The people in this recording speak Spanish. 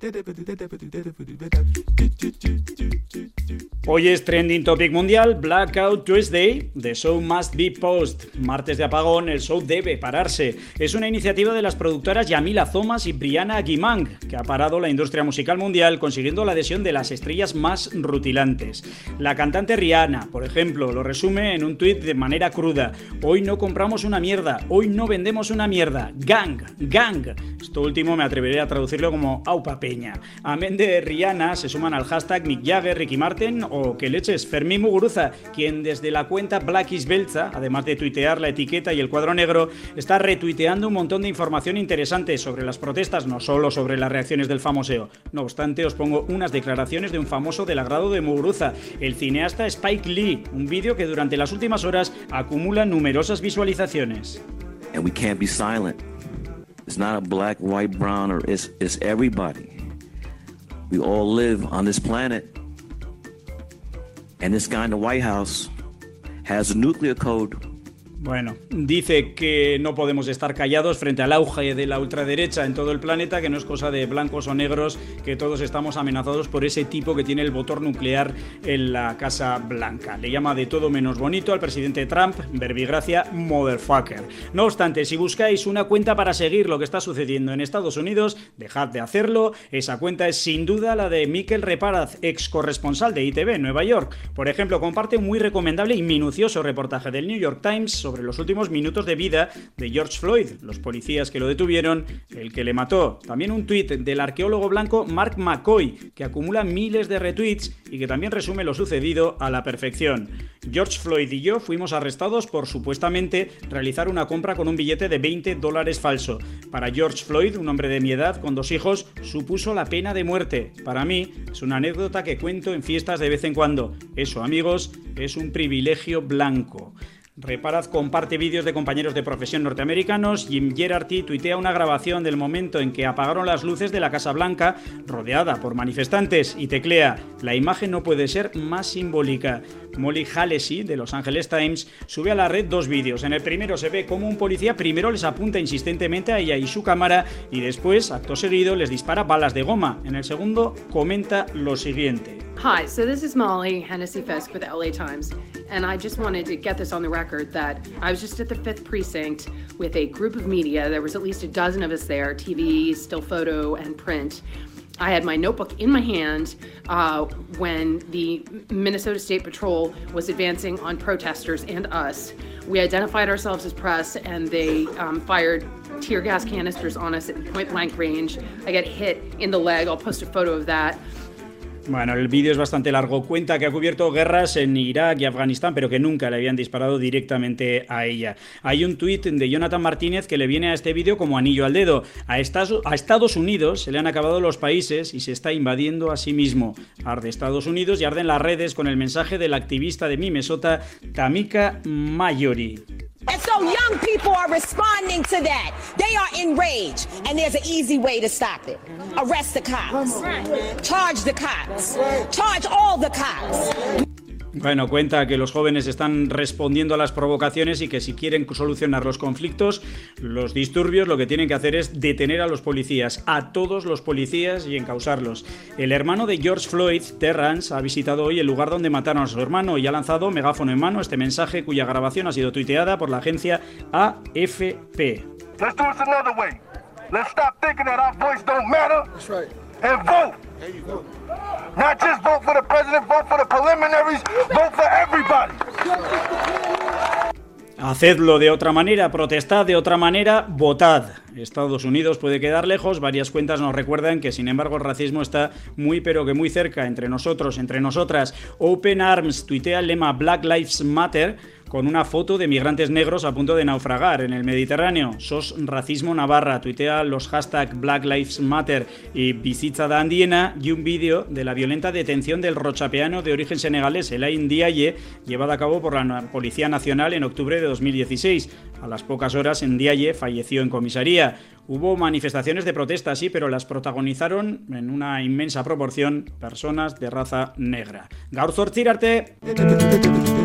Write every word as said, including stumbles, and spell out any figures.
Hoy es Trending Topic Mundial, Blackout Tuesday, The Show Must Be Paused. Martes de apagón, el show debe pararse. Es una iniciativa de las productoras Yamila Thomas y Brianna Guimang, que ha parado la industria musical mundial consiguiendo la adhesión de las estrellas más rutilantes. La cantante Rihanna, por ejemplo, lo resume en un tuit de manera cruda. Hoy no compramos una mierda, hoy no vendemos una mierda. Gang, gang. Esto último me atreveré a traducirlo como aupa peña. Amén de Rihanna se suman al hashtag Mick Jagger, Ricky Martin o que leches Fermín Muguruza, quien desde la cuenta Black is Belza, además de tuitear la etiqueta y el cuadro negro, está retuiteando un montón de información interesante sobre las protestas, no solo sobre las reacciones del famoseo. No obstante, os pongo unas declaraciones de un famoso del agrado de Muguruza, el cineasta Spike Lee, un vídeo que durante las últimas horas acumula numerosas visualizaciones. And we can't be silent. It's not a black, white, brown, or it's, it's everybody. We all live on this planet. And this guy in the White House has a nuclear code. Bueno, dice que no podemos estar callados frente al auge de la ultraderecha en todo el planeta, que no es cosa de blancos o negros, que todos estamos amenazados por ese tipo que tiene el motor nuclear en la Casa Blanca. Le llama de todo menos bonito al presidente Trump, verbigracia, motherfucker. No obstante, si buscáis una cuenta para seguir lo que está sucediendo en Estados Unidos, dejad de hacerlo. Esa cuenta es sin duda la de Mikel Reparaz, ex corresponsal de I T V en Nueva York. Por ejemplo, comparte un muy recomendable y minucioso reportaje del New York Times sobre los últimos minutos de vida de George Floyd, los policías que lo detuvieron, el que le mató. También un tuit del arqueólogo blanco Mark McCoy, que acumula miles de retweets y que también resume lo sucedido a la perfección. George Floyd y yo fuimos arrestados por supuestamente realizar una compra con un billete de veinte dólares falso. Para George Floyd, un hombre de mi edad con dos hijos, supuso la pena de muerte. Para mí es una anécdota que cuento en fiestas de vez en cuando. Eso, amigos, es un privilegio blanco. Reparaz comparte vídeos de compañeros de profesión norteamericanos. Jim Geraghty tuitea una grabación del momento en que apagaron las luces de la Casa Blanca rodeada por manifestantes y teclea: la imagen no puede ser más simbólica. Molly Halsey, de Los Angeles Times, sube a la red dos vídeos. En el primero se ve cómo un policía primero les apunta insistentemente a ella y su cámara y después, acto seguido, les dispara balas de goma. En el segundo comenta lo siguiente. Hi, so this is Molly Hennessy-Fisk with the L A Times, and I just wanted to get this on the record that I was just at the fifth precinct with a group of media. There was at least a dozen of us there, T V, still photo, and print. I had my notebook in my hand uh, when the Minnesota State Patrol was advancing on protesters and us. We identified ourselves as press, and they um, fired tear gas canisters on us at point blank range. I got hit in the leg. I'll post a photo of that. Bueno, el vídeo es bastante largo. Cuenta que ha cubierto guerras en Irak y Afganistán, pero que nunca le habían disparado directamente a ella. Hay un tuit de Jonathan Martínez que le viene a este vídeo como anillo al dedo. A Estados Unidos se le han acabado los países y se está invadiendo a sí mismo. Arde Estados Unidos y arden las redes con el mensaje del activista de Minnesota, Tamika Mallory. And so young people are responding to that. They are enraged, and there's an easy way to stop it. Arrest the cops. Charge the cops. Charge all the cops. Bueno, cuenta que los jóvenes están respondiendo a las provocaciones y que si quieren solucionar los conflictos, los disturbios, lo que tienen que hacer es detener a los policías, a todos los policías y encausarlos. El hermano de George Floyd, Terrance, ha visitado hoy el lugar donde mataron a su hermano y ha lanzado megáfono en mano este mensaje cuya grabación ha sido tuiteada por la agencia A F P. Let's do it another way. Let's stop thinking that our voice don't matter. That's right. And vote. There you go. Not just vote for the president, vote for the preliminaries, vote for everybody. Hacedlo de otra manera, protestad de otra manera, votad. Estados Unidos puede quedar lejos, varias cuentas nos recuerdan que sin embargo el racismo está muy pero que muy cerca, entre nosotros, entre nosotras. Open Arms tuitea el lema Black Lives Matter con una foto de migrantes negros a punto de naufragar en el Mediterráneo. Sos racismo Navarra tuitea los hashtag Black Lives Matter y Bizitza da Andiena y un vídeo de la violenta detención del rochapeano de origen senegalés Elaine Diaye, llevada a cabo por la Policía Nacional en octubre de dos mil dieciséis. A las pocas horas Ndiaye falleció en comisaría. Hubo manifestaciones de protesta, sí, pero las protagonizaron en una inmensa proporción personas de raza negra. Gaur zortzirarte!